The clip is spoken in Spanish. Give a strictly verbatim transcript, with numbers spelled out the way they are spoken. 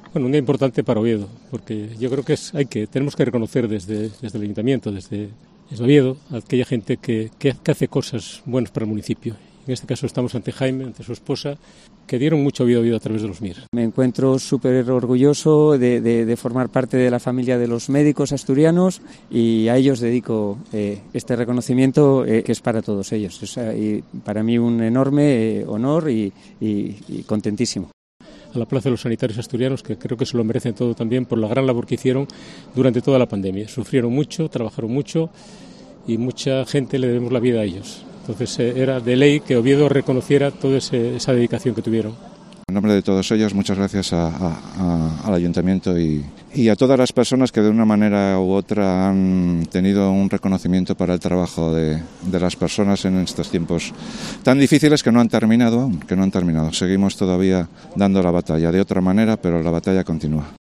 Bueno, un día importante para Oviedo, porque yo creo que es, hay que tenemos que reconocer desde, desde el Ayuntamiento, desde, desde Oviedo, a aquella gente que, que, que hace cosas buenas para el municipio. En este caso estamos ante Jaime, ante su esposa, que dieron mucho Oviedo a Oviedo a través de los M I R. Me encuentro súper orgulloso de, de, de formar parte de la familia de los médicos asturianos y a ellos dedico eh, este reconocimiento eh, que es para todos ellos. O sea, y para mí un enorme eh, honor y, y, y contentísimo. A la Plaza de los Sanitarios Asturianos, que creo que se lo merecen todo también por la gran labor que hicieron durante toda la pandemia. Sufrieron mucho, trabajaron mucho y mucha gente le debemos la vida a ellos. Entonces eh, era de ley que Oviedo reconociera toda ese, esa dedicación que tuvieron. En nombre de todos ellos, muchas gracias a, a, a, al Ayuntamiento y, y a todas las personas que de una manera u otra han tenido un reconocimiento para el trabajo de, de las personas en estos tiempos tan difíciles que no han terminado aún, que no han terminado. Seguimos todavía dando la batalla de otra manera, pero la batalla continúa.